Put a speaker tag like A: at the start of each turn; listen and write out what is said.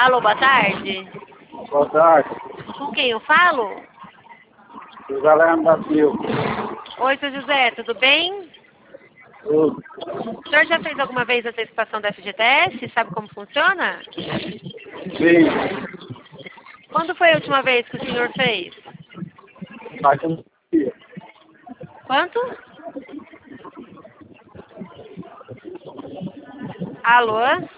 A: Alô, boa tarde.
B: Boa tarde.
A: Com quem eu falo?
B: José Leandro da Silva.
A: Oi, seu José, tudo bem?
B: Tudo.
A: O senhor já fez alguma vez a antecipação da FGTS? Sabe como funciona?
B: Sim.
A: Quando foi a última vez que o senhor fez?
B: Faz um dia.
A: Quanto? Alô?